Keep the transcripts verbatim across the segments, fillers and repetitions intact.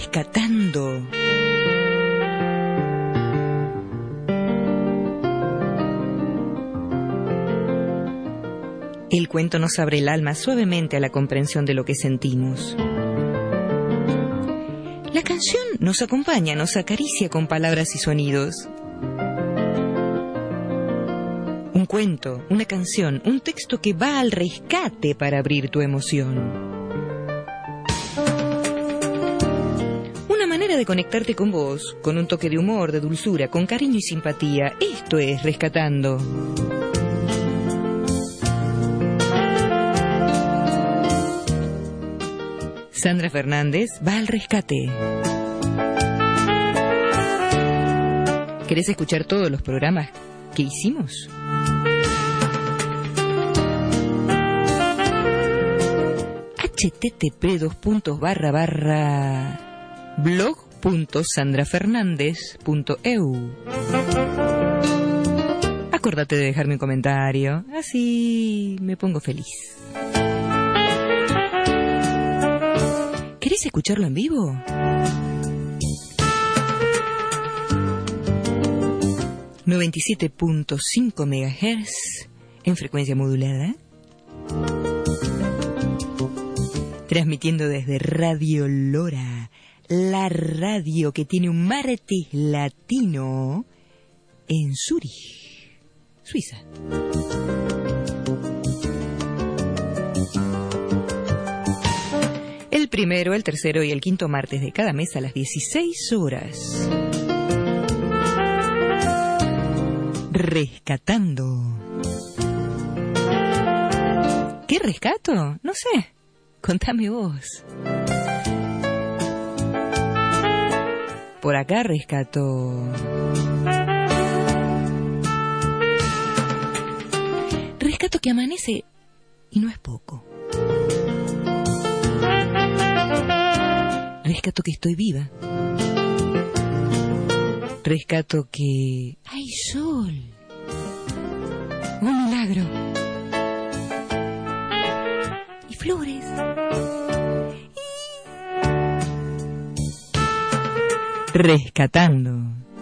Rescatando. El cuento nos abre el alma suavemente a la comprensión de lo que sentimos. La canción nos acompaña, nos acaricia con palabras y sonidos. Un cuento, una canción, un texto que va al rescate para abrir tu emoción. Una manera de conectarte con vos, con un toque de humor, de dulzura, con cariño y simpatía. Esto es Rescatando. Sandra Fernández va al rescate. ¿Querés escuchar todos los programas que hicimos? http dos puntos barra barra blog punto sandra fernández punto eu. Acordate de dejarme un comentario, así me pongo feliz. ¿Querés escucharlo en vivo? noventa y siete punto cinco megahertz en frecuencia modulada. Transmitiendo desde Radio Lora, la radio que tiene un martes latino en Zúrich, Suiza. El primero, el tercero y el quinto martes de cada mes a las dieciséis horas. Rescatando. ¿Qué rescato? No sé. Contame vos. Por acá rescato. Rescato que amanece y no es poco. Rescato que estoy viva. Rescato que hay sol. Un milagro. Y flores. Y... Rescatando.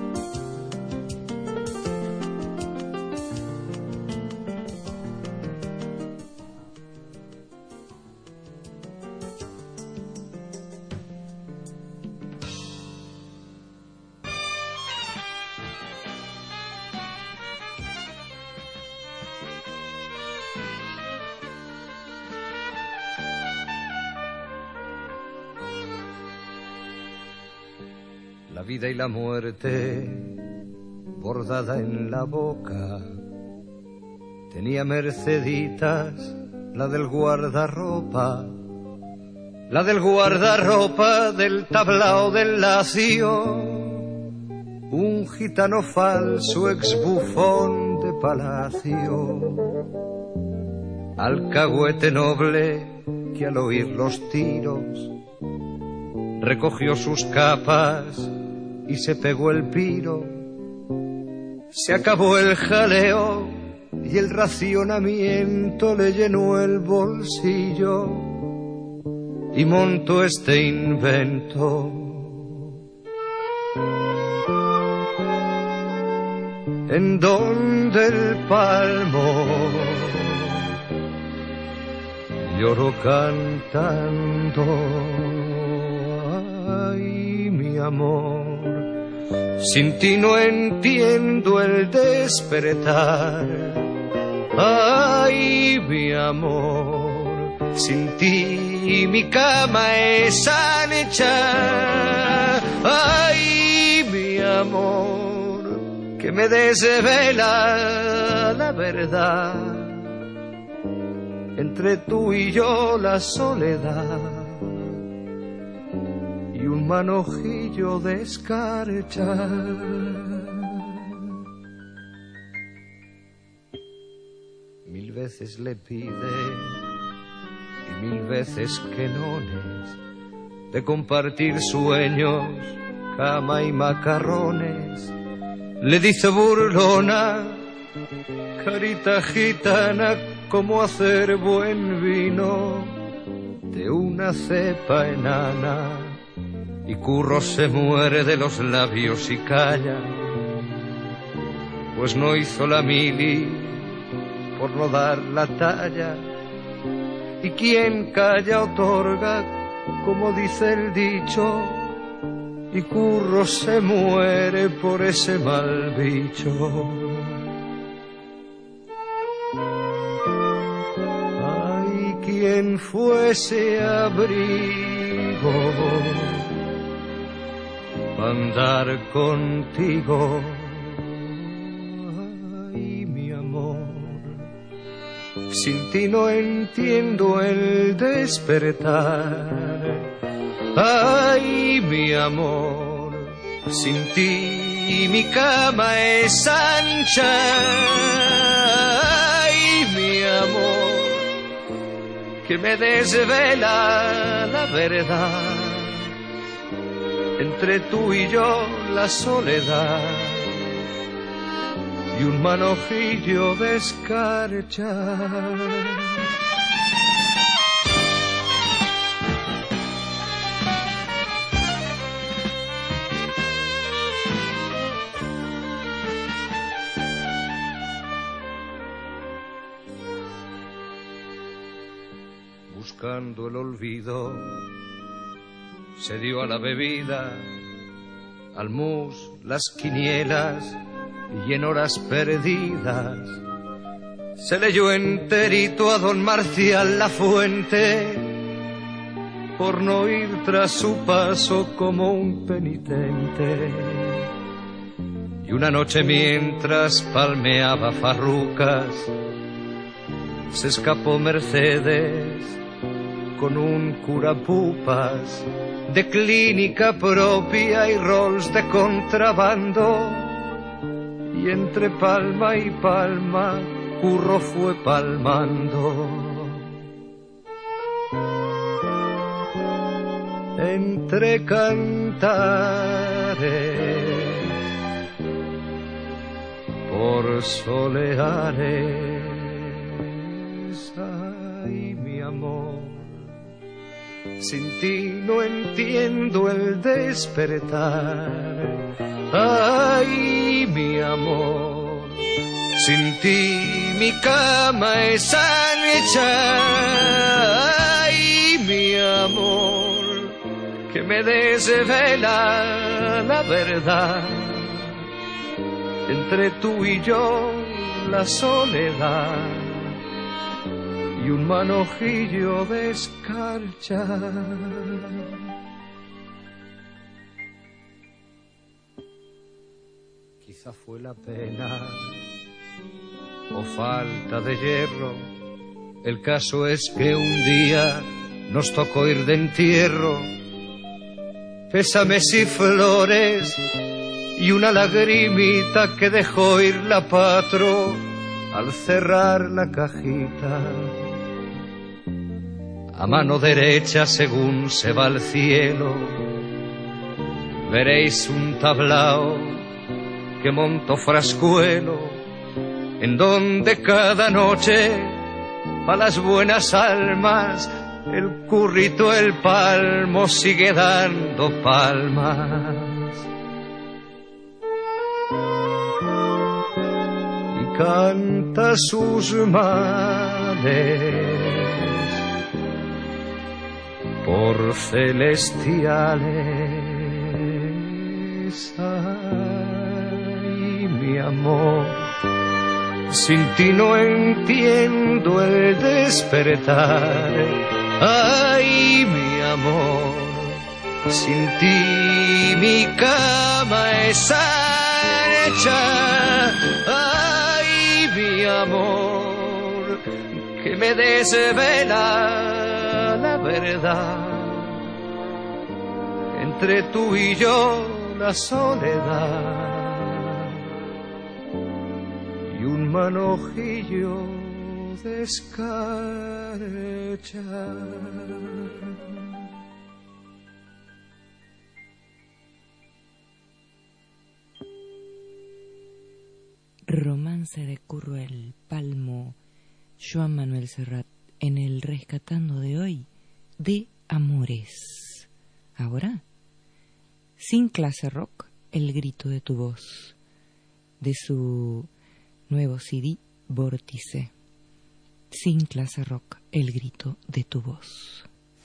La vida y la muerte bordada en la boca. Tenía Merceditas, la del guardarropa, la del guardarropa del tablao del Lacio, un gitano falso ex-bufón de palacio, alcahuete noble que al oír los tiros recogió sus capas y se pegó el piro. Se acabó el jaleo y el racionamiento le llenó el bolsillo y montó este invento. En donde el palmo lloró cantando. Ay, mi amor, sin ti no entiendo el despertar. Ay, mi amor, sin ti mi cama es anhecha. Ay, mi amor, que me desvela la verdad. Entre tú y yo la soledad y un manojillo de escarcha. Mil veces le pide y mil veces que nones de compartir sueños, cama y macarrones. Le dice burlona, carita gitana, cómo hacer buen vino de una cepa enana y Curro se muere de los labios y calla, pues no hizo la mili por no dar la talla. Y quien calla otorga, como dice el dicho, y Curro se muere por ese mal bicho. Ay, quien fuese abrigo pa' andar contigo. Ay, mi amor, sin ti no entiendo el despertar. Ay, mi amor, sin ti mi cama es ancha. Ay, mi amor, que me desvela la verdad. Entre tú y yo la soledad y un manojillo de escarcha. Buscando el olvido, se dio a la bebida, al mus, las quinielas, y en horas perdidas se leyó enterito a don Marcial Lafuente, por no ir tras su paso como un penitente. Y una noche mientras palmeaba farrucas, se escapó Mercedes con un curapupas de clínica propia y rolls de contrabando, y entre palma y palma Curro fue palmando. Entre cantares por soleares, ay, mi amor, sin ti no entiendo el despertar. Ay, mi amor, sin ti mi cama es ancha. Ay, mi amor, que me desvela la verdad. Entre tú y yo la soledad y un manojillo de escarcha. Quizá fue la pena o falta de hierro. El caso es que un día nos tocó ir de entierro. Pésames y flores y una lagrimita que dejó ir la patro al cerrar la cajita. A mano derecha, según se va al cielo, veréis un tablao que montó Frascuelo, en donde cada noche pa' las buenas almas el currito, el palmo sigue dando palmas. Y canta sus males por celestiales. Ay, mi amor, sin ti no entiendo el despertar. Ay, mi amor, sin ti mi cama es ancha. Ay, mi amor, que me desvela la verdad. Entre tú y yo la soledad y un manojillo de escarcha. Romance de Curro el Palmo, Joan Manuel Serrat, en el Rescatando de hoy, de Amores. Ahora, Sin clase rock, el grito de tu voz, de su nuevo C D, Vórtice. Sin clase rock, el grito de tu voz.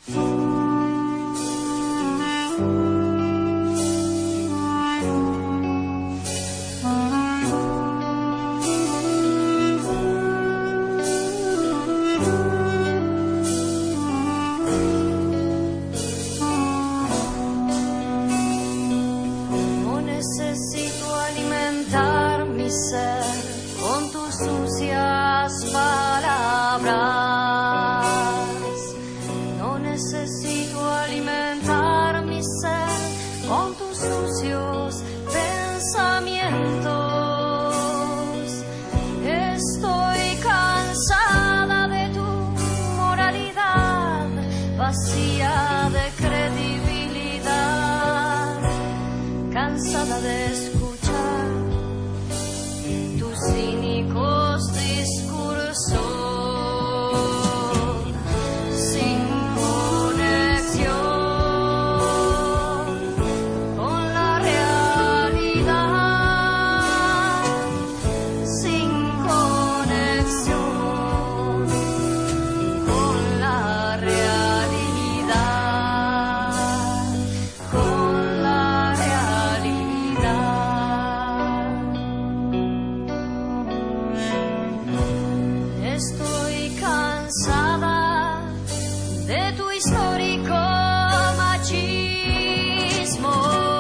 Con tus sucias palabras, no necesito alimentar mi ser con tus sucios pensamientos. Estoy cansada de tu moralidad vacía de credibilidad, cansada de escuchar cínicos discursos sin conexión con la realidad, sin conexión con la realidad, con la realidad. Estoy cansada de tu histórico machismo.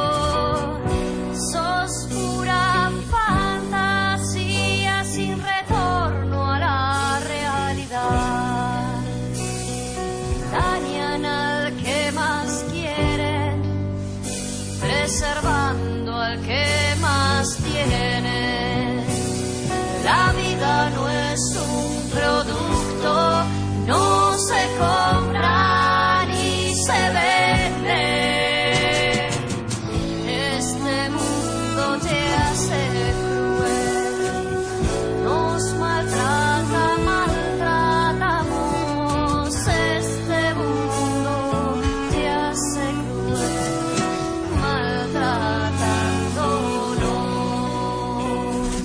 Sos pura fantasía sin retorno a la realidad. Dañan al que más quieren, preservando al que más tiene. La vida no es un producto, no se compra ni se vende. Este mundo te hace cruel, nos maltrata, maltratamos. Este mundo te hace cruel, maltratándonos,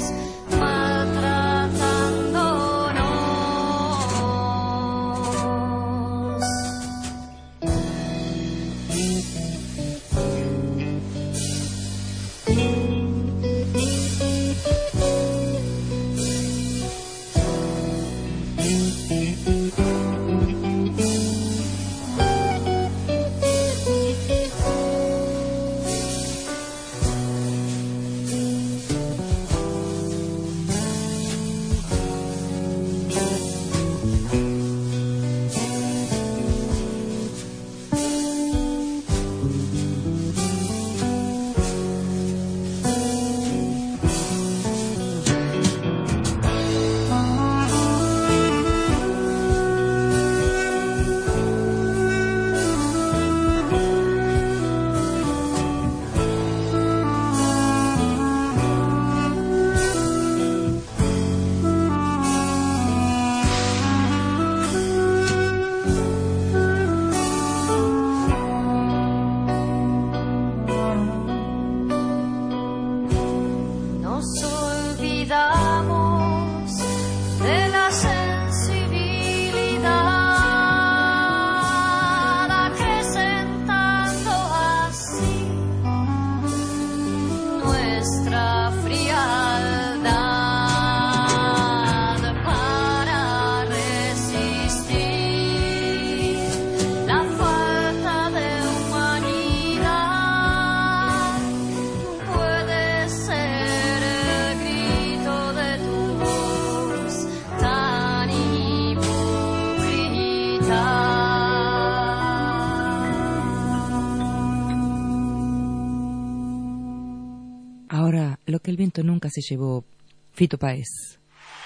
Ahora, lo que el viento nunca se llevó, Fito Páez.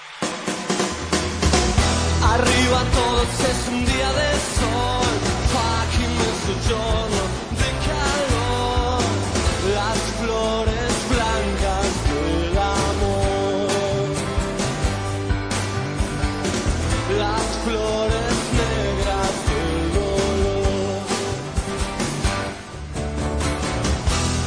Arriba todos es un día de sol, aquí mezzogiorno de calor, las flores blancas del amor, las flores negras del dolor.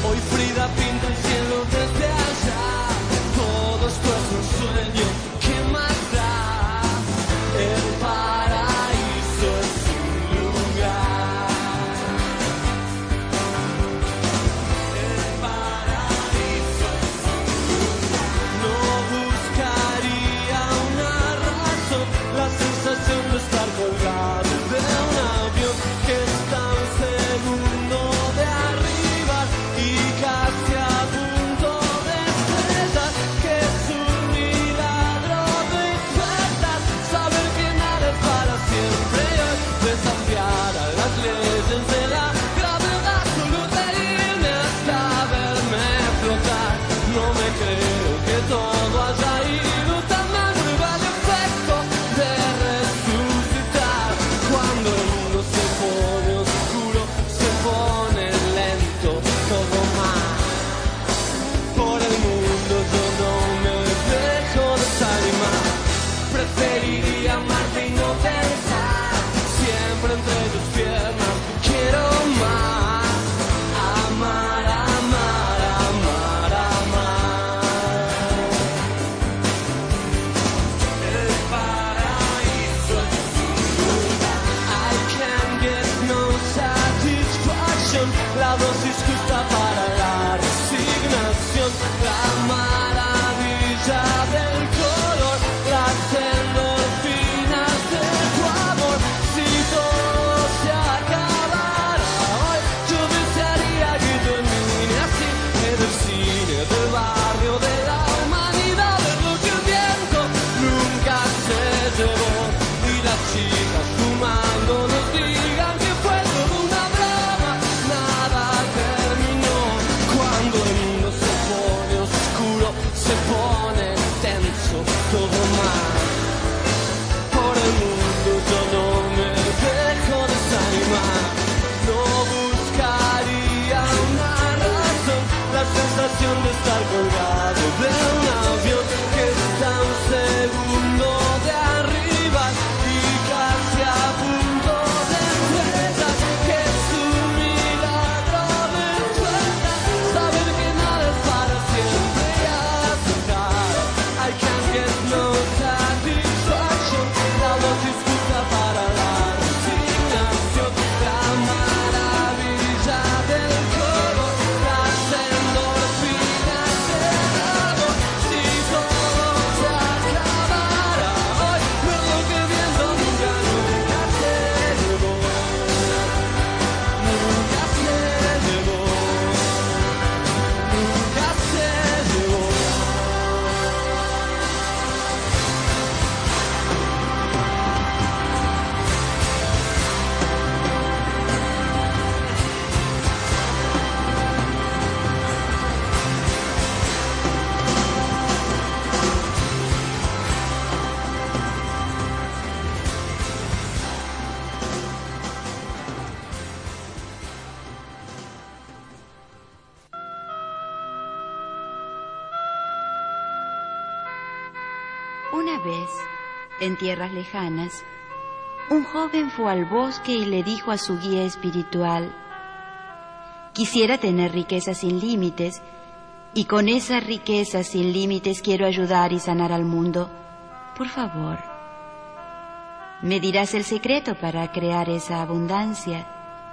Una vez, en tierras lejanas, un joven fue al bosque y le dijo a su guía espiritual: quisiera tener riquezas sin límites, y con esas riquezas sin límites quiero ayudar y sanar al mundo. Por favor, ¿me dirás el secreto para crear esa abundancia?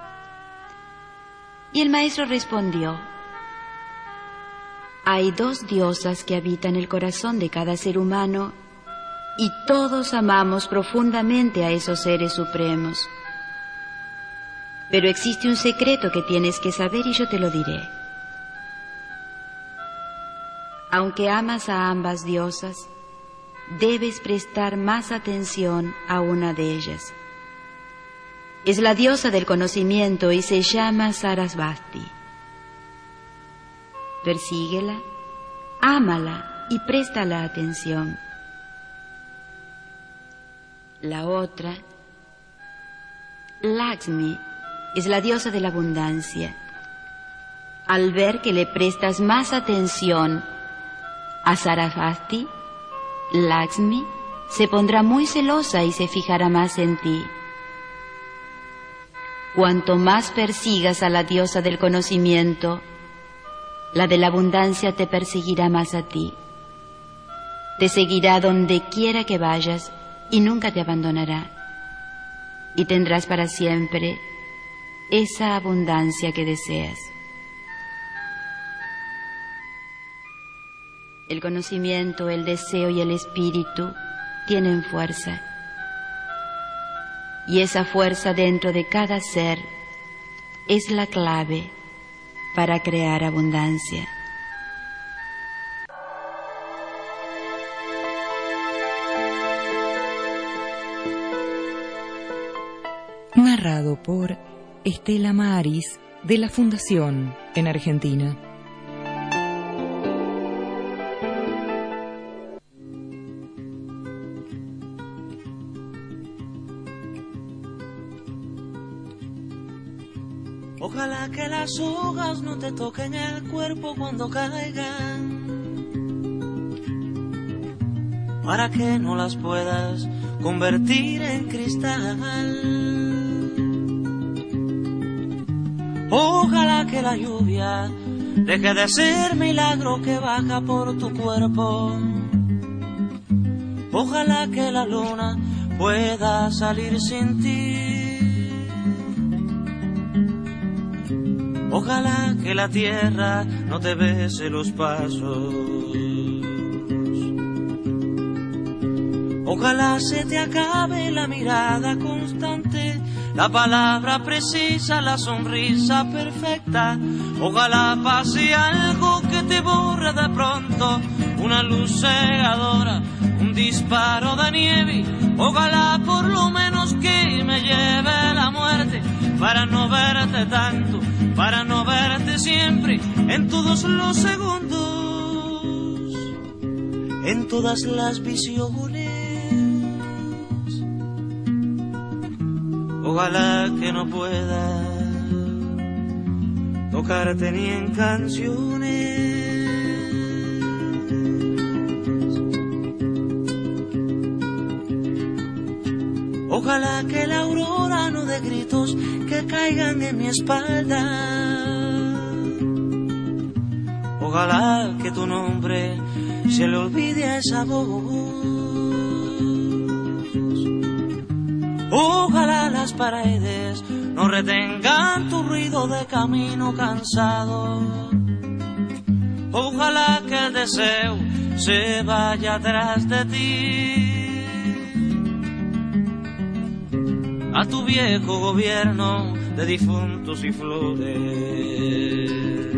Y el maestro respondió: hay dos diosas que habitan el corazón de cada ser humano, y todos amamos profundamente a esos seres supremos. Pero existe un secreto que tienes que saber y yo te lo diré. Aunque amas a ambas diosas, debes prestar más atención a una de ellas. Es la diosa del conocimiento y se llama Sarasvati. Persíguela, ámala y préstala atención. La otra, Lakshmi, es la diosa de la abundancia. Al ver que le prestas más atención a Sarasvati, Lakshmi se pondrá muy celosa y se fijará más en ti. Cuanto más persigas a la diosa del conocimiento, la de la abundancia te perseguirá más a ti. Te seguirá donde quiera que vayas y nunca te abandonará. Y tendrás para siempre esa abundancia que deseas. El conocimiento, el deseo y el espíritu tienen fuerza. Y esa fuerza dentro de cada ser es la clave para crear abundancia. Narrado por Estela Maris de la Fundación en Argentina. Ojalá que las hojas no te toquen el cuerpo cuando caigan, para que no las puedas convertir en cristal. Ojalá que la lluvia deje de ser milagro que baja por tu cuerpo. Ojalá que la luna pueda salir sin ti. Ojalá que la tierra no te bese los pasos. Ojalá se te acabe la mirada constante, la palabra precisa, la sonrisa perfecta. Ojalá pase algo que te borre de pronto, una luz cegadora, un disparo de nieve. Ojalá por lo menos que me lleve la muerte, para no verte tanto, para no verte siempre, en todos los segundos, en todas las visiones. Ojalá que no pueda tocarte ni en canciones. Ojalá que la aurora no dé gritos que caigan en mi espalda. Ojalá que tu nombre se le olvide a esa voz. Ojalá las paredes no retengan tu ruido de camino cansado. Ojalá que el deseo se vaya atrás de ti, a tu viejo gobierno de difuntos y flores.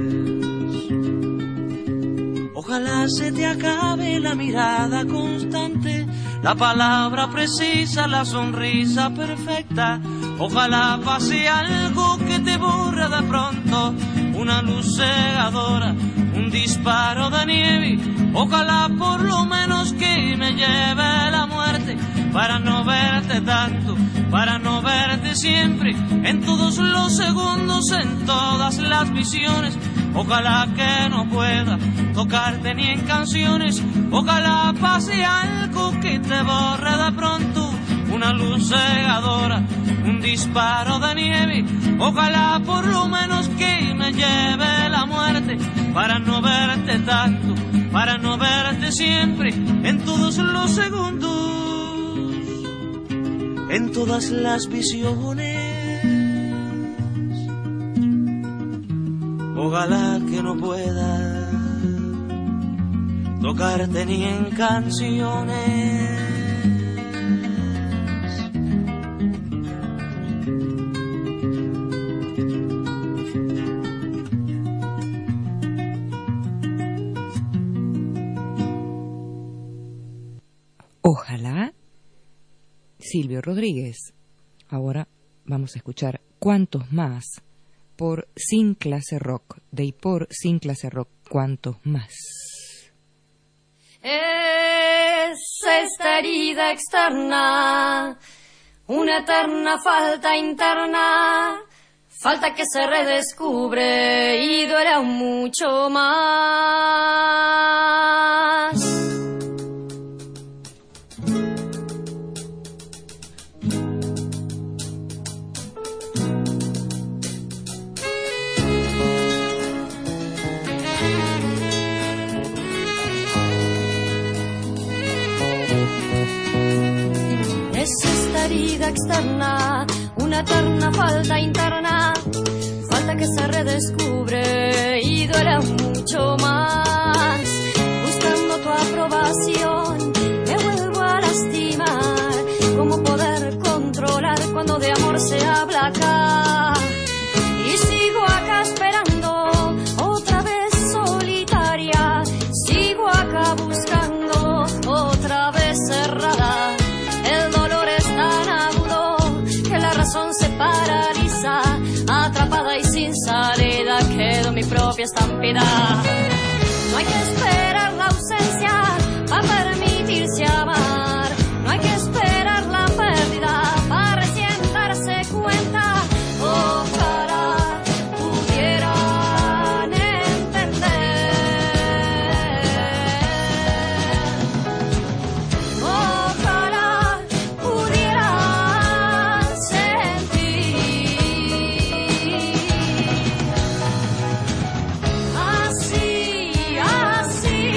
Ojalá se te acabe la mirada constante, la palabra precisa, la sonrisa perfecta. Ojalá pase algo que te borre de pronto, una luz cegadora, un disparo de nieve. Ojalá por lo menos que me lleve la muerte, para no verte tanto, para no verte siempre, en todos los segundos, en todas las visiones. Ojalá que no pueda tocarte ni en canciones, ojalá pase algo que te borre de pronto, una luz cegadora, un disparo de nieve, ojalá por lo menos que me lleve la muerte, para no verte tanto, para no verte siempre, en todos los segundos, en todas las visiones. Ojalá que no pueda tocarte ni en canciones. Ojalá. Silvio Rodríguez. Ahora vamos a escuchar Cuántos más por Sin Clase Rock, de y por Sin Clase Rock, Cuántos más. Es esta herida externa, una eterna falta interna, falta que se redescubre y duele aún mucho más. Es esta herida externa, una eterna falta interna, falta que se redescubre y duele mucho más. Buscando tu aprobación, me vuelvo a lastimar. ¿Cómo poder controlar cuando de amor se habla acá? Y sigo acá esperando, otra vez solitaria. Sigo acá buscando, otra vez cerrada. El dolor es tan agudo que la razón se paraliza. Atrapada y sin salida quedo mi propia estampida. No hay que esperar la ausencia para permitirse amar. No hay que esperar la pérdida para recién darse cuenta. Ojalá pudieran entender. Ojalá pudieran sentir. Así, así.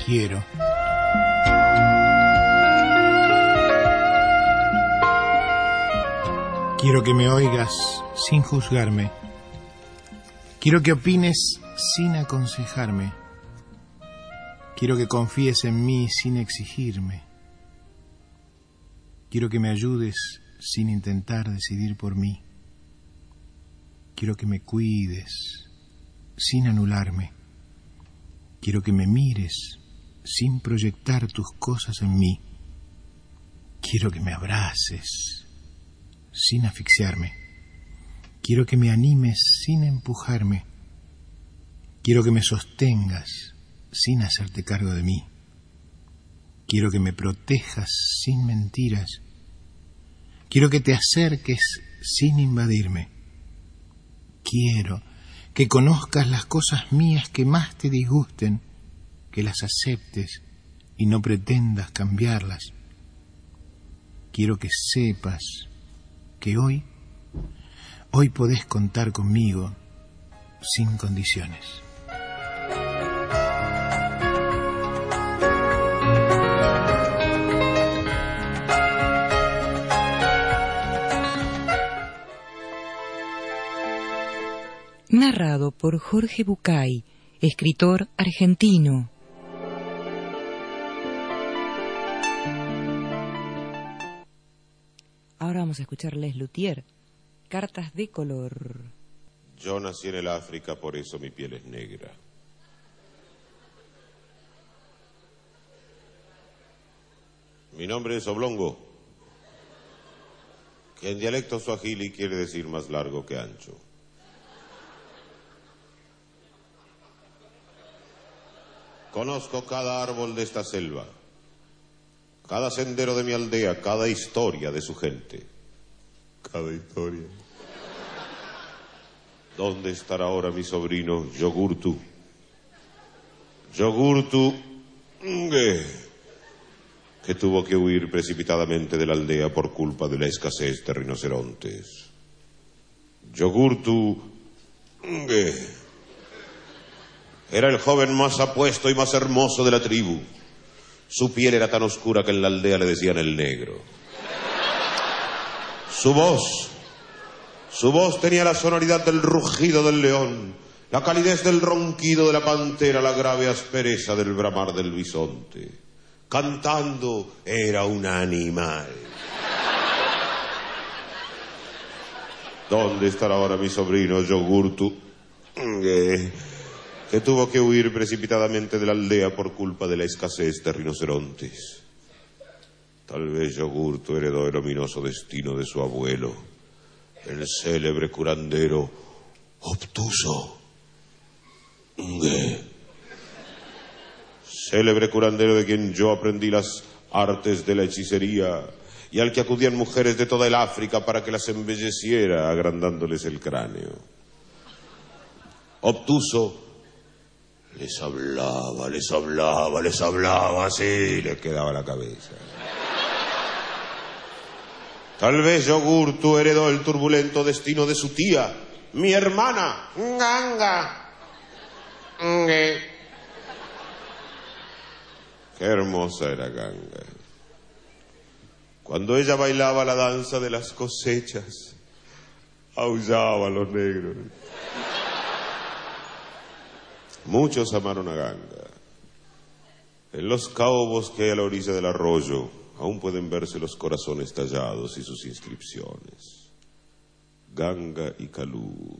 quiero. Quiero que me oigas sin juzgarme. Quiero que opines sin aconsejarme. Quiero que confíes en mí sin exigirme. Quiero que me ayudes sin intentar decidir por mí. Quiero que me cuides sin anularme. Quiero que me mires sin proyectar tus cosas en mí. Quiero que me abraces sin asfixiarme. Quiero que me animes sin empujarme. Quiero que me sostengas sin hacerte cargo de mí. Quiero que me protejas sin mentiras. Quiero que te acerques sin invadirme. Quiero que conozcas las cosas mías que más te disgusten, que las aceptes y no pretendas cambiarlas. Quiero que sepas que hoy, hoy podés contar conmigo sin condiciones. Narrado por Jorge Bucay, escritor argentino. Ahora vamos a escuchar Les Luthier, Cartas de color. Yo nací en el África, por eso mi piel es negra. Mi nombre es Oblongo, que en dialecto suajili quiere decir más largo que ancho. Conozco cada árbol de esta selva, cada sendero de mi aldea, cada historia de su gente. Cada historia. ¿Dónde estará ahora mi sobrino Yogurtu? Yogurtu, que tuvo que huir precipitadamente de la aldea por culpa de la escasez de rinocerontes. Yogurtu, era el joven más apuesto y más hermoso de la tribu. Su piel era tan oscura que en la aldea le decían el negro. Su voz, su voz tenía la sonoridad del rugido del león, la calidez del ronquido de la pantera, la grave aspereza del bramar del bisonte. Cantando era un animal. ¿Dónde estará ahora mi sobrino Yogurtu? Eh, que tuvo que huir precipitadamente de la aldea por culpa de la escasez de rinocerontes. Tal vez Yogurtu heredó el ominoso destino de su abuelo, el célebre curandero Obtuso. Célebre curandero de quien yo aprendí las artes de la hechicería y al que acudían mujeres de toda el África para que las embelleciera agrandándoles el cráneo. Obtuso les hablaba, les hablaba, les hablaba, así les quedaba la cabeza. Tal vez Yogurtu heredó el turbulento destino de su tía, mi hermana, Ganga. Qué hermosa era Ganga. Cuando ella bailaba la danza de las cosechas, aullaba a los negros. Muchos amaron a Ganga. En los caobos que hay a la orilla del arroyo aún pueden verse los corazones tallados y sus inscripciones. Ganga y Calú.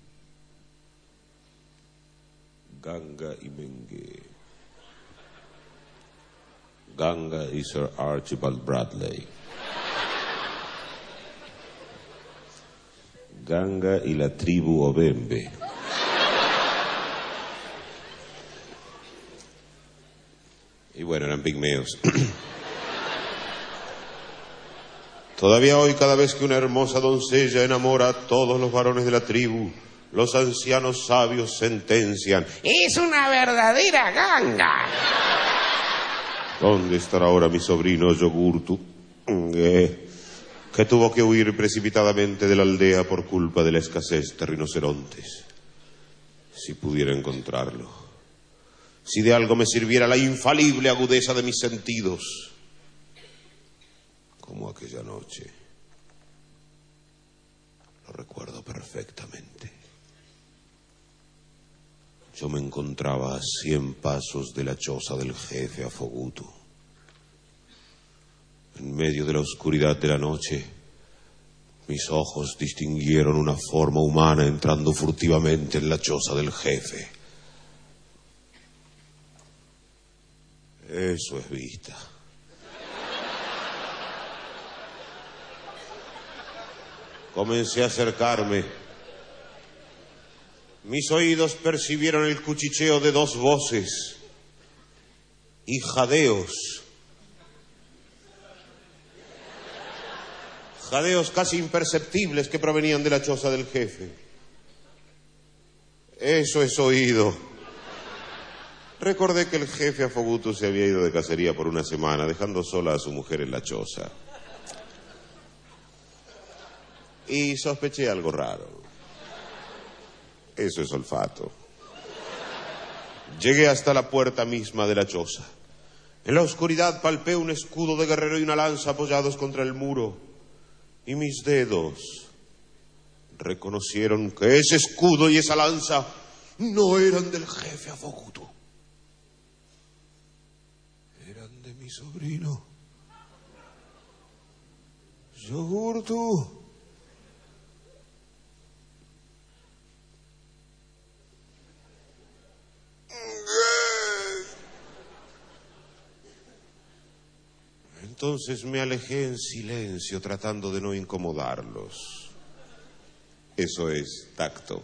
Ganga y Mengue. Ganga y Sir Archibald Bradley. Ganga y la tribu Obembe. Y bueno, eran pigmeos. Todavía hoy, cada vez que una hermosa doncella enamora a todos los varones de la tribu, los ancianos sabios sentencian: ¡es una verdadera ganga! ¿Dónde estará ahora mi sobrino Yogurtu? Eh, que tuvo que huir precipitadamente de la aldea por culpa de la escasez de rinocerontes. Si pudiera encontrarlo. si de algo me sirviera la infalible agudeza de mis sentidos, como aquella noche. Lo recuerdo perfectamente. Yo me encontraba a cien pasos de la choza del jefe Afoguto. En medio de la oscuridad de la noche, mis ojos distinguieron una forma humana entrando furtivamente en la choza del jefe. Eso es vista. Comencé a acercarme. Mis oídos percibieron el cuchicheo de dos voces y jadeos. Jadeos casi imperceptibles que provenían de la choza del jefe. Eso es oído. Recordé que el jefe Afoguto se había ido de cacería por una semana, dejando sola a su mujer en la choza. Y sospeché algo raro. Eso es olfato. Llegué hasta la puerta misma de la choza. En la oscuridad palpé un escudo de guerrero y una lanza apoyados contra el muro. Y mis dedos reconocieron que ese escudo y esa lanza no eran del jefe Afoguto. Eran de mi sobrino Yogurtu. Entonces me alejé en silencio, tratando de no incomodarlos. Eso es tacto.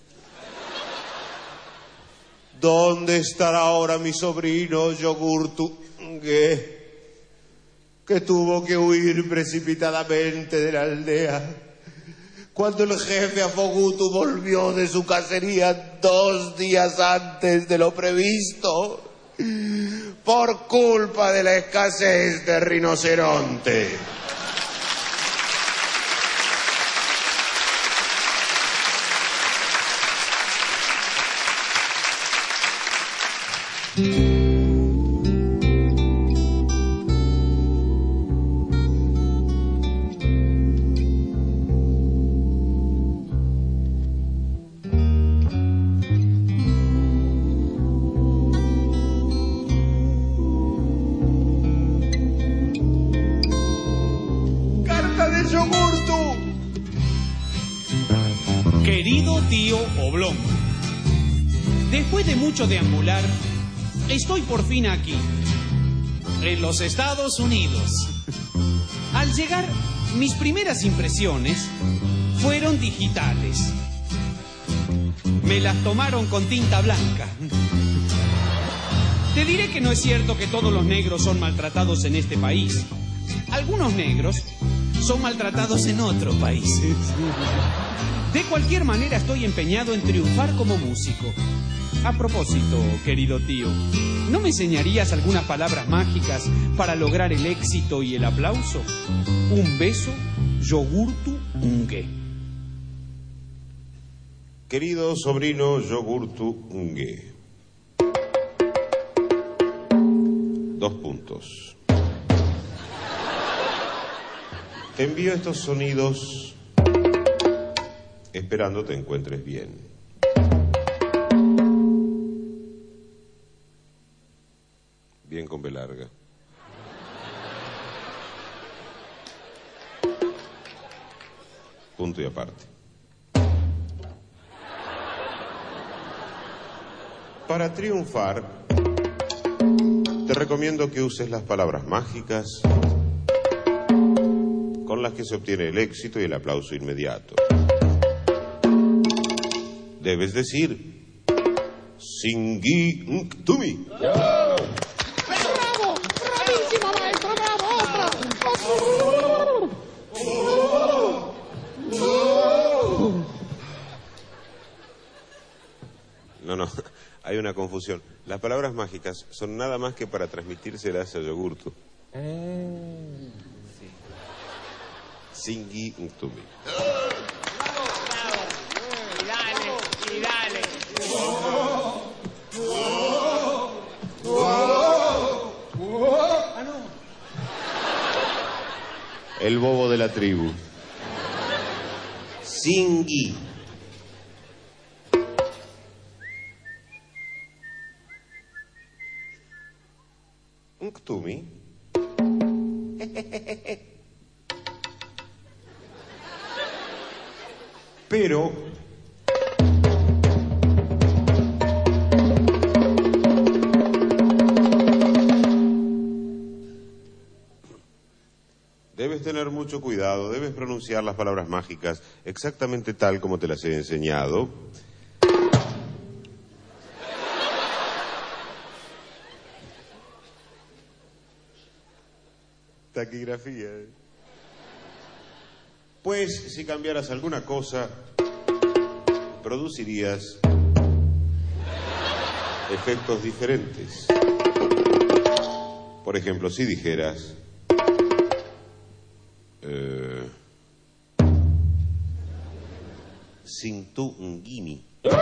¿Dónde estará ahora mi sobrino Yogurtu, que, que tuvo que huir precipitadamente de la aldea cuando el jefe Afoguto volvió de su cacería dos días antes de lo previsto? Por culpa de la escasez de rinoceronte. Querido tío Oblón, después de mucho deambular, estoy por fin aquí, en los Estados Unidos. Al llegar, mis primeras impresiones fueron digitales. Me las tomaron con tinta blanca. Te diré que no es cierto que todos los negros son maltratados en este país. Algunos negros son maltratados en otros países. De cualquier manera, estoy empeñado en triunfar como músico. A propósito, querido tío, ¿no me enseñarías algunas palabras mágicas para lograr el éxito y el aplauso? Un beso, Yogurtu Unge. Querido sobrino Yogurtu Unge. Dos puntos. Te envío estos sonidos esperando te encuentres bien. Bien con B larga. Punto y aparte. Para triunfar, te recomiendo que uses las palabras mágicas con las que se obtiene el éxito y el aplauso inmediato. Debes decir Singi Ntumi. ¡Bravo! ¡Bravísima, maestra! ¡Bravo! ¡Otra! No, no, hay una confusión. Las palabras mágicas son nada más que para transmitírselas a Yogurtu. Eh, sí. Singi Ntumi. Y dale, y dale. el bobo de la tribu. Singui. Unctumi. Pero debes tener mucho cuidado, debes pronunciar las palabras mágicas exactamente tal como te las he enseñado. Taquigrafía. Pues si cambiaras alguna cosa, producirías efectos diferentes. Por ejemplo, si dijeras eh, Sintungini.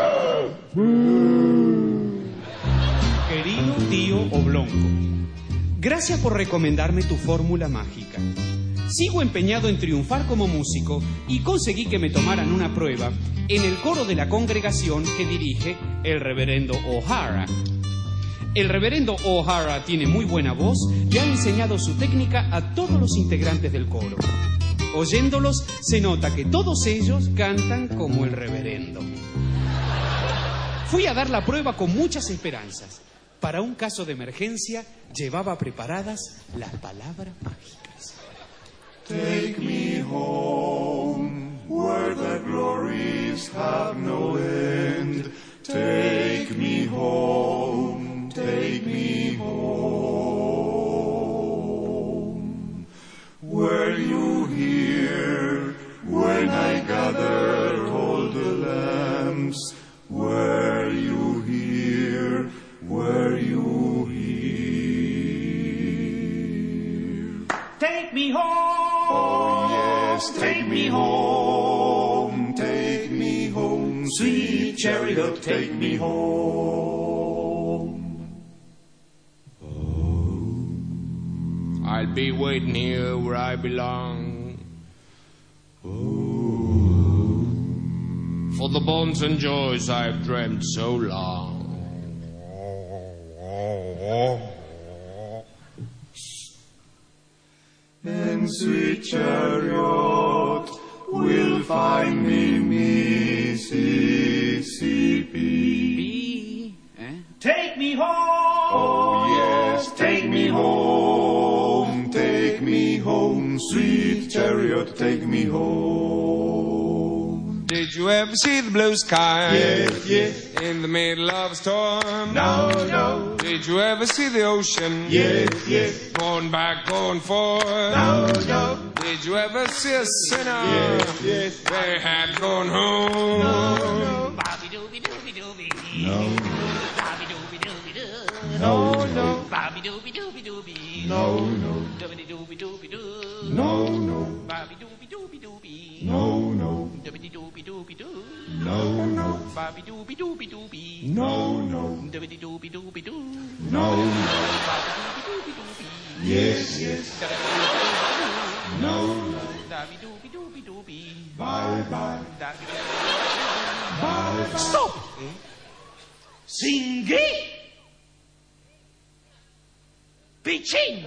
Querido tío Oblongo, gracias por recomendarme tu fórmula mágica. Sigo empeñado en triunfar como músico y conseguí que me tomaran una prueba en el coro de la congregación que dirige el reverendo O'Hara. El reverendo O'Hara tiene muy buena voz y ha enseñado su técnica a todos los integrantes del coro. Oyéndolos se nota que todos ellos cantan como el reverendo. Fui a dar la prueba con muchas esperanzas. Para un caso de emergencia llevaba preparadas las palabras mágicas. Take me home, where the glories have no end. Take me home, take me home. Were you here when I gathered all the lambs? Were you here, were you here? Take me home. Oh yes, take me home, take me home, sweet chariot, take me home. I'll be waiting here where I belong. For the bonds and joys I've dreamt so long. And sweet chariot will find me Mississippi. Eh? Take me home. Oh yes, take me home, take me home, sweet chariot, take me home. Did you ever see the blue sky? Yes, yes. In the middle of a storm? No, no. Did you ever see the ocean? Yes, yes. Going back, going forth? No, no. Did you ever see a sinner? Yes, yes. They had gone home? No, no. Bobby dooby dooby dooby. No. Bobby dooby dooby doo. No, no. Bobby dooby dooby dooby. No, no. Dooby dooby dooby doo. No, no. Bobby dooby dooby dooby. No, no. Dooby dooby dooby doo. No, no. Bobby dooby dooby dooby. No, no. Dooby dooby dooby doo. No, no. Bobby dooby dooby dooby. Yes, yes. No, no. Bobby dooby dooby dooby. Bye, bye. Bye, bye. Stop! Singhi! Pichín.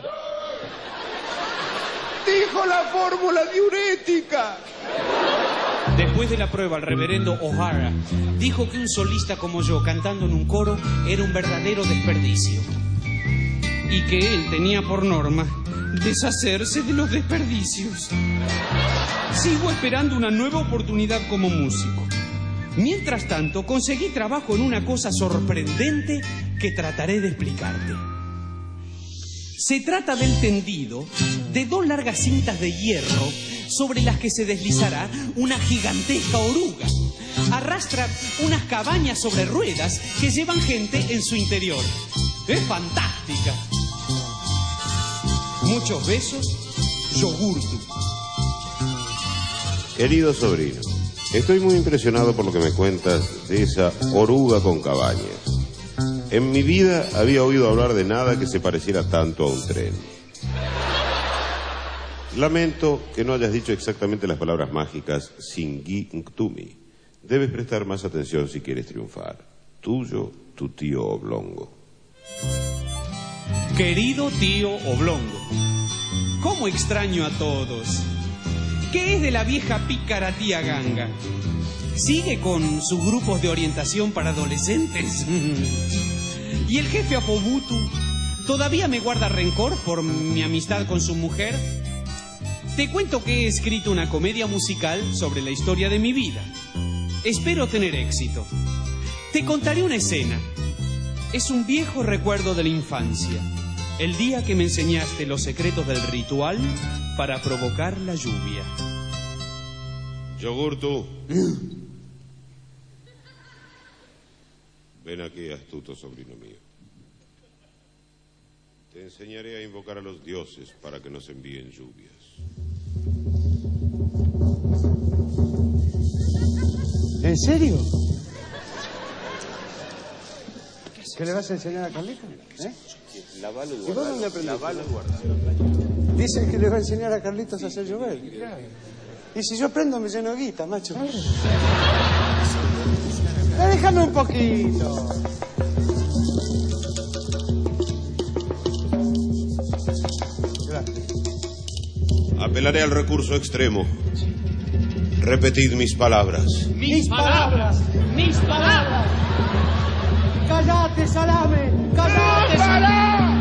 ¡Dijo la fórmula diurética! Después de la prueba, el reverendo O'Hara dijo que un solista como yo cantando en un coro era un verdadero desperdicio. Y que él tenía por norma deshacerse de los desperdicios. Sigo esperando una nueva oportunidad como músico. Mientras tanto, conseguí trabajo en una cosa sorprendente que trataré de explicarte. Se trata del tendido de dos largas cintas de hierro sobre las que se deslizará una gigantesca oruga. Arrastra unas cabañas sobre ruedas que llevan gente en su interior. ¡Es fantástica! Muchos besos, Yogurtu. Querido sobrino, estoy muy impresionado por lo que me cuentas de esa oruga con cabañas. En mi vida había oído hablar de nada que se pareciera tanto a un tren. Lamento que no hayas dicho exactamente las palabras mágicas Singhi Nctumi. Debes prestar más atención si quieres triunfar. Tuyo, tu tío Oblongo. Querido tío Oblongo, ¿cómo extraño a todos? ¿Qué es de la vieja pícara tía Ganga? ¿Sigue con sus grupos de orientación para adolescentes? ¿Y el jefe Afobutu todavía me guarda rencor por mi amistad con su mujer? Te cuento que he escrito una comedia musical sobre la historia de mi vida. Espero tener éxito. Te contaré una escena. Es un viejo recuerdo de la infancia. El día que me enseñaste los secretos del ritual para provocar la lluvia. Yogurtu. Ven aquí, astuto sobrino mío. Te enseñaré a invocar a los dioses para que nos envíen lluvias. ¿En serio? ¿Qué le vas a enseñar a Carlita? ¿Eh? Lavalo y ¿Y vos dónde aprendiste? Lavalo y guardalo. Dice que le va a enseñar a Carlitos a hacer llover. Y si yo aprendo me lleno de guita, macho. Eh, déjame un poquito. Apelaré al recurso extremo. Repetid mis palabras. Mis palabras, mis palabras. Cállate, salame, cállate, salame.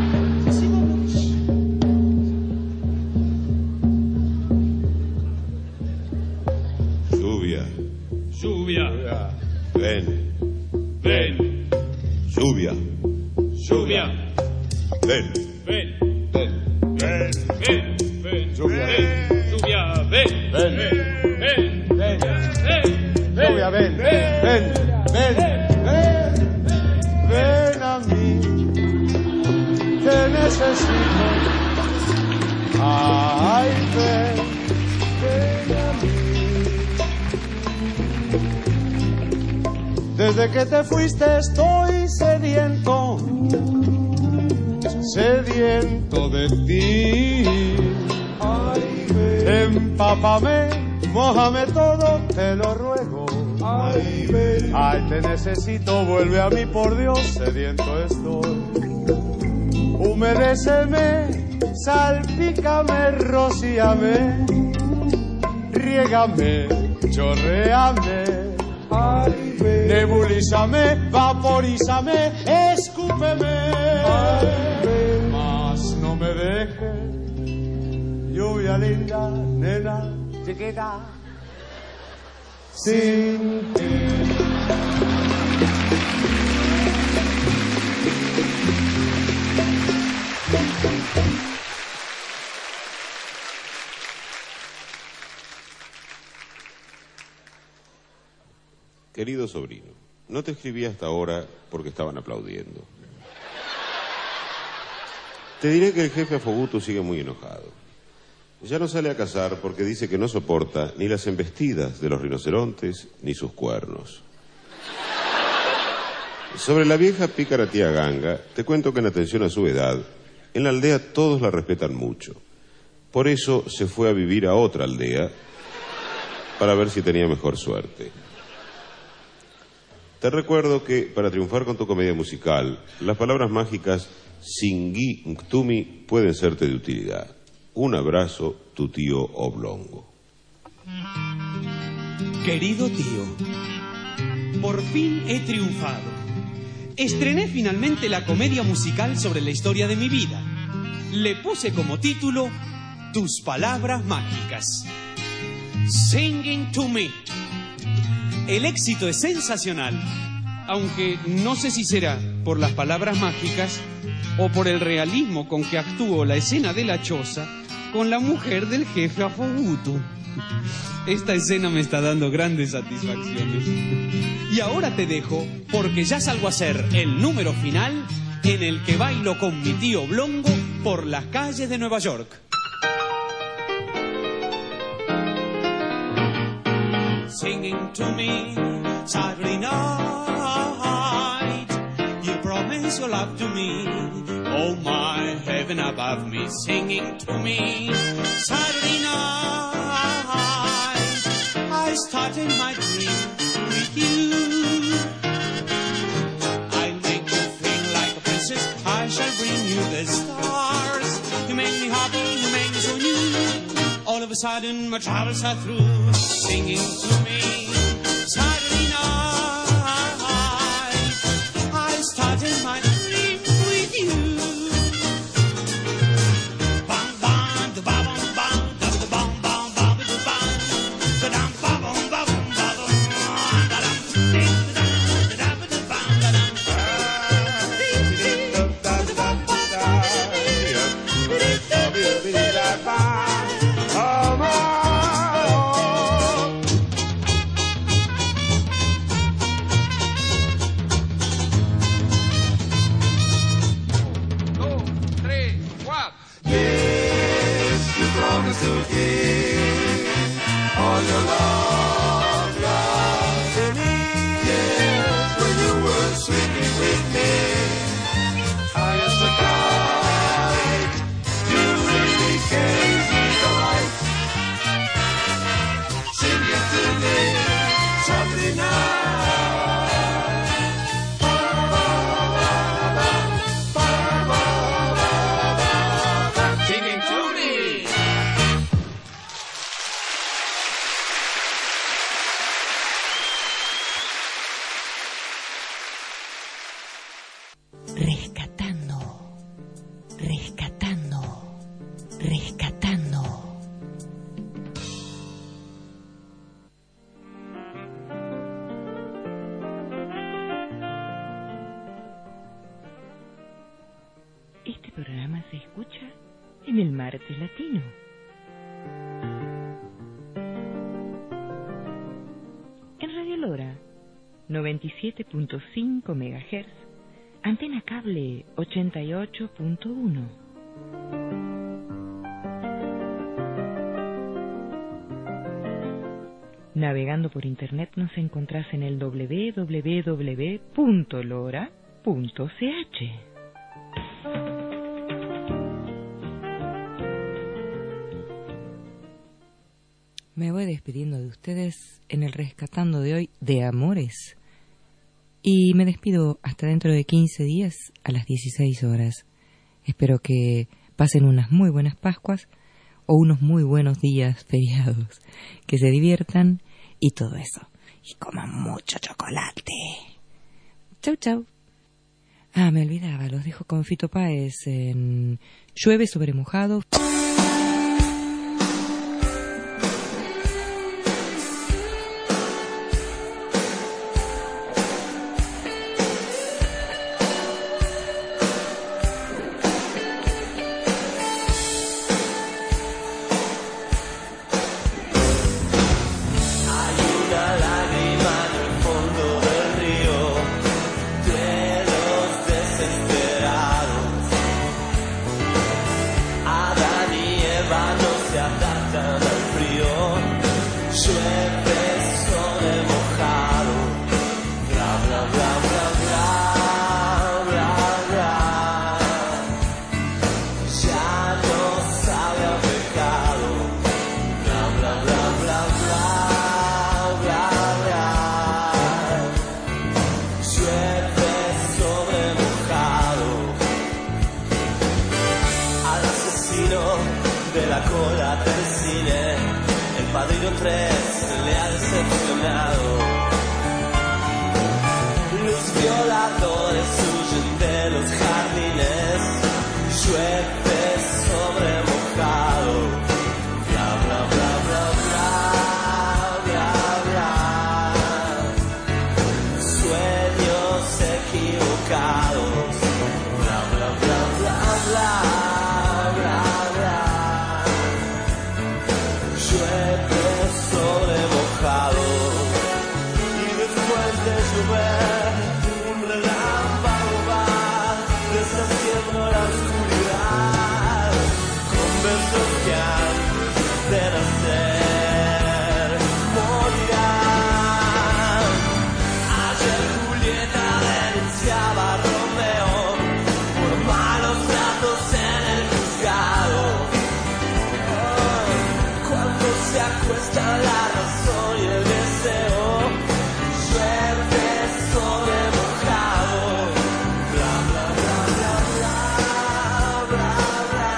Lluvia. Lluvia. Ven. Ven. Lluvia. Lluvia. Ven. Ven. Ven. Ven. Ven. Ven. Lluvia. Ven. Lluvia. Ven. Ven. Ven. Ven. Ven. Lluvia, ven, ven, ven, ven, ven a mí, te necesito. Ay, ven, ven a mí. Desde que te fuiste estoy sediento, sediento de ti. Ay, ven, empápame, mójame todo, te lo ruego. Ay, ven. Ay, te necesito, vuelve a mí, por Dios, sediento estoy. Humedéceme, salpícame, rocíame, riégame, chorréame. Ay, ven. Nebulízame, vaporízame, escúpeme. Ay, ven. Mas no me dejes, lluvia linda, nena, chiquita. Sin ti. Querido sobrino, no te escribí hasta ahora porque estaban aplaudiendo. Te diré que el jefe Afobutu sigue muy enojado. Ya no sale a cazar porque dice que no soporta ni las embestidas de los rinocerontes ni sus cuernos. Sobre la vieja pícara tía Ganga, te cuento que en atención a su edad, en la aldea todos la respetan mucho. Por eso se fue a vivir a otra aldea para ver si tenía mejor suerte. Te recuerdo que para triunfar con tu comedia musical, las palabras mágicas Singhi Nctumi pueden serte de utilidad. Un abrazo, tu tío Oblongo. Querido tío, por fin he triunfado. Estrené finalmente la comedia musical sobre la historia de mi vida. Le puse como título Tus palabras mágicas. Singing to me. El éxito es sensacional, aunque no sé si será por las palabras mágicas o por el realismo con que actúo la escena de la choza con la mujer del jefe Afobutu. Esta escena me está dando grandes satisfacciones. Y ahora te dejo porque ya salgo a hacer el número final en el que bailo con mi tío Oblongo por las calles de Nueva York. Singing to me Saturday night, you promised is your love to me? Oh, my heaven above me, singing to me. Saturday night, I started my dream with you. I'll make you feel like a princess, I shall bring you the stars. You make me happy, you make me so new. All of a sudden, my troubles are through, singing to me. Saturday night, I started my dream with you. Bam bam, da bam bam, da da bam bam bam, da bam, da dam bam bam bam, da dam, da da da bam, da dam. To give all your love, love to me. Yes, when you were sleeping with me, high as a kite, you really gave me the light. Sing it to me, Saturday night. Singing to me. Rescatando, rescatando, rescatando. Este programa se escucha en el Martes Latino. En Radio Lora, noventa y siete punto cinco megahertz. Antena cable ochenta y ocho punto uno. Navegando por internet nos encontrás en el doble u doble u doble u punto lora punto c h. Me voy despidiendo de ustedes en el Rescatando de hoy de Amores. Y me despido hasta dentro de quince días a las dieciséis horas. Espero que pasen unas muy buenas Pascuas o unos muy buenos días feriados. Que se diviertan y todo eso. Y coman mucho chocolate. Chau, chau. Ah, me olvidaba, los dejo con Fito Páez en Llueve sobre mojado. Ayer Julieta denunciaba a Romeo corazón y el deseo. Llueve sobre mojado. Bla, bla, bla, bla, bla, bla, bla.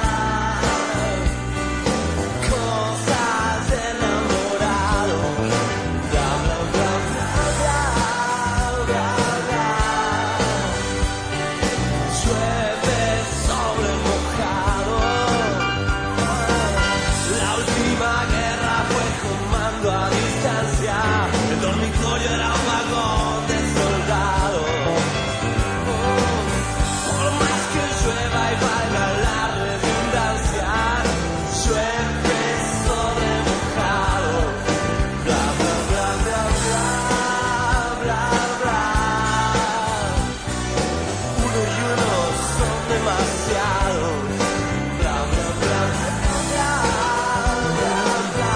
Cosas de enamorado. Bla, bla, bla, bla, bla, bla, bla. Llueve sobre mojado. La última guerra fue comando a distancia. El dormitorio era un vagón de soldados. Por más que llueva y valga la redundancia, llueve sobre mojado. Bla, bla, bla, bla, bla, bla, bla. Uno y uno son demasiados. Bla, bla, bla, bla, bla, bla, bla.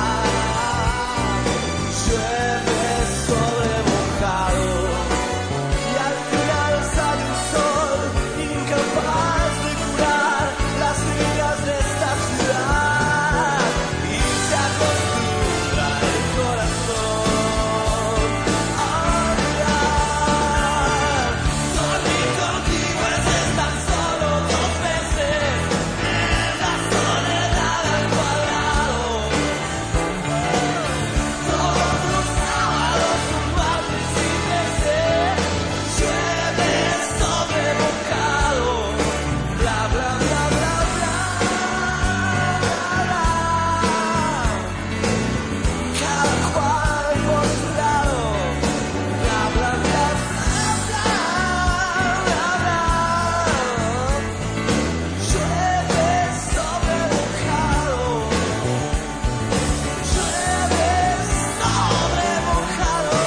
Llueve sobre mojado. Y al final sale un sol incapaz de curar las heridas de esta ciudad. Y se acostumbra el corazón a olvidar. Dormir contigo es estar solo dos veces en la soledad al cuadrado. Todos los sábados, un martes y veces llueve sobre mojado. Bla, bla, bla, bla, bla, bla, bla. Cada cual por su lado. Bla, bla, bla, bla, bla, bla, bla. Llueve sobre mojado. Llueve sobre mojado.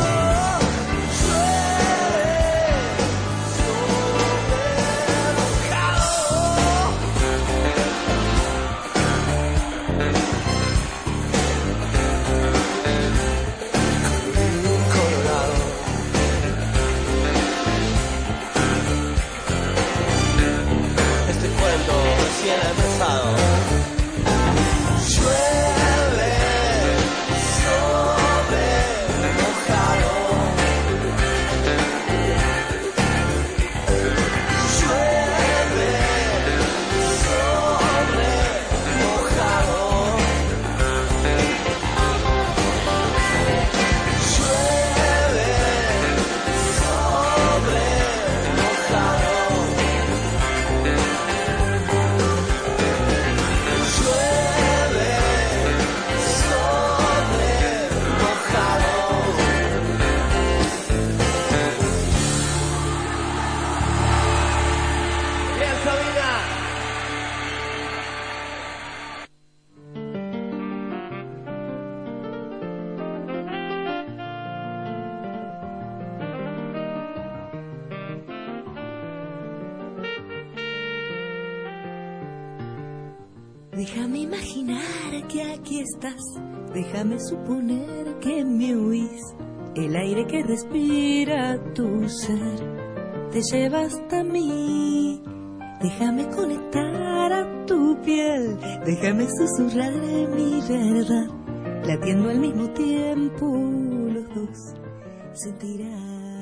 Colorado. Este cuento recién ha empezado. Llueve sobre mojado. Llueve sobre mojado. Llueve sobre mojado. Llueve sobre mojado. Bien, Sabina. Déjame imaginar que aquí estás, déjame suponer que me huís. El aire que respira tu ser te lleva hasta mí. Déjame conectar a tu piel, déjame susurrar mi verdad. Latiendo al mismo tiempo los dos sentirás.